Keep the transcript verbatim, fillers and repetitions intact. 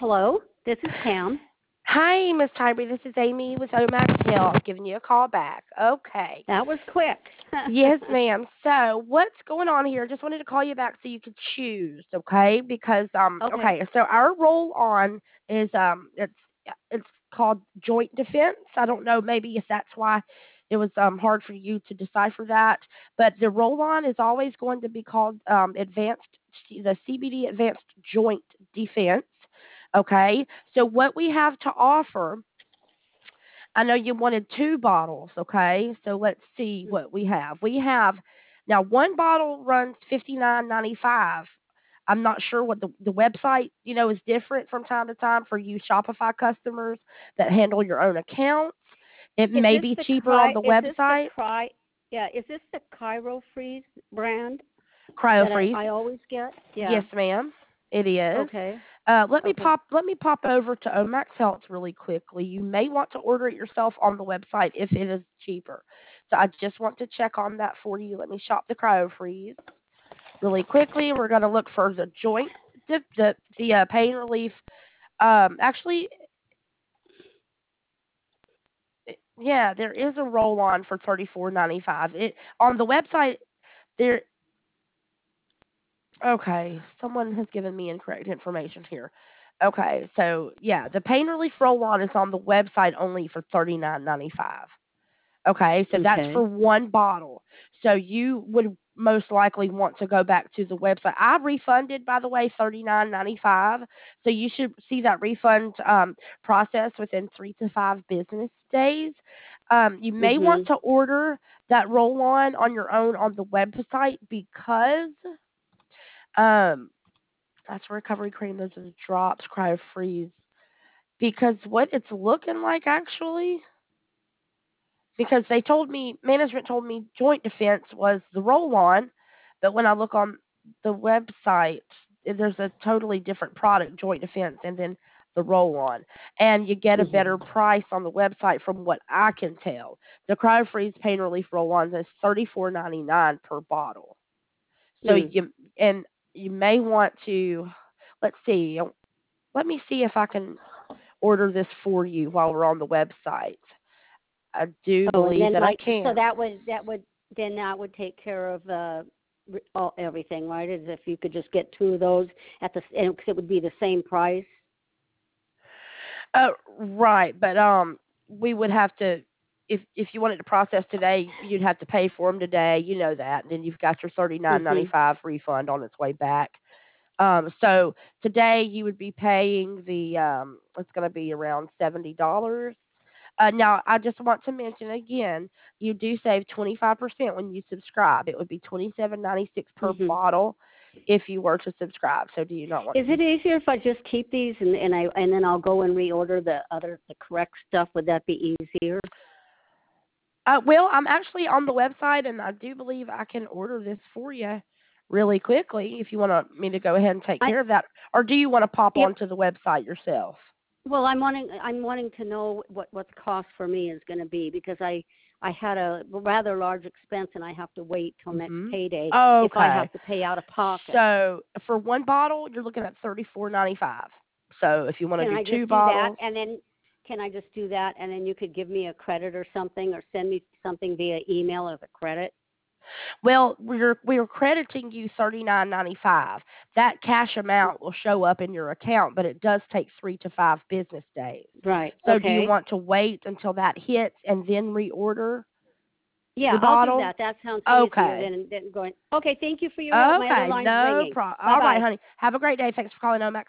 Hello, this is Pam. Hi, Miss Tybee. This is Amy with Omax Hill. Giving you a call back. Okay. That was quick. Yes, ma'am. So what's going on here? Just wanted to call you back so you could choose, okay? Because um, Okay. okay. So our roll on is um, it's it's called joint defense. I don't know, maybe if that's why it was um hard for you to decipher that, but the roll on is always going to be called um advanced the C B D advanced joint defense. Okay. So what we have to offer, I know you wanted two bottles, okay? So let's see what we have. We have now one bottle runs fifty nine ninety five. I'm not sure what the the website, you know, is different from time to time for you Shopify customers that handle your own accounts. It Is may this be the cheaper on cry? the Is this the website. cry? Yeah. Is this the Cairo Freeze brand that I, CryoFreeze. I always get? Yeah. Yes, ma'am. It is. Okay. Uh, let me Okay. pop let me pop over to Omax Health really quickly. You may want to order it yourself on the website if it is cheaper. So I just want to check on that for you. Let me shop the CryoFreeze really quickly. We're going to look for the joint the the, the uh, pain relief. Um, actually, yeah, there is a roll on for thirty four ninety five. It on the website there. Okay, someone has given me incorrect information here. Okay, so yeah, the pain relief roll-on is on the website only for thirty nine ninety five. Okay, so that's Okay. for one bottle. So you would most likely want to go back to the website. I refunded, by the way, thirty nine ninety five. So you should see that refund um, process within three to five business days. Um, you may want Mhm. to order that roll-on on your own on the website because um, that's recovery cream. Those are the drops, cryo freeze. Because what it's looking like actually, because they told me, management told me joint defense was the roll on, but when I look on the website, there's a totally different product, joint defense, and then the roll on. And you get a better Mhm. price on the website from what I can tell. The cryo freeze pain relief roll on is thirty four ninety nine per bottle. So Mm. you and you may want to, let's see, let me see if I can order this for you while we're on the website. I do Oh, and believe then that I like so can. that would that would then that would take care of uh re- all everything, right? As if you could just get two of those at the and 'cause it would be the same price. Uh, right, but um, we would have to if if you wanted to process today, you'd have to pay for them today. You know that, and then you've got your thirty nine ninety Mhm. five refund on its way back. Um, so today you would be paying the um, it's going to be around seventy dollars. Uh, now I just want to mention again, you do save twenty five percent when you subscribe. It would be twenty seven ninety six per Mhm. bottle if you were to subscribe. So do you not want Is to it be? easier if I just keep these and, and I and then I'll go and reorder the other the correct stuff? Would that be easier? Uh, well, I'm actually on the website, and I do believe I can order this for you really quickly if you want me to go ahead and take I care of that, or do you want to pop yeah. onto the website yourself? Well, I'm wanting I'm wanting to know what what the cost for me is going to be because I I had a rather large expense and I have to wait till next Mhm. payday if I Okay. have to pay out of pocket. So for one bottle, you're looking at thirty four ninety five. So if you want to Can do I just two do that bottles, and then can I just do that and then you could give me a credit or something or send me something via email as a credit? well, we're we're crediting you thirty nine ninety five. That cash amount will show up in your account, but it does take three to five business days. Right. So do you Okay. want to wait until that hits and then reorder Yeah, the I'll do bottle? that. That sounds easier Okay. than than going. Okay, thank you for your help. My other Okay, line's no ringing. problem. Bye All right, bye. honey. Have a great day. Thanks for calling Omax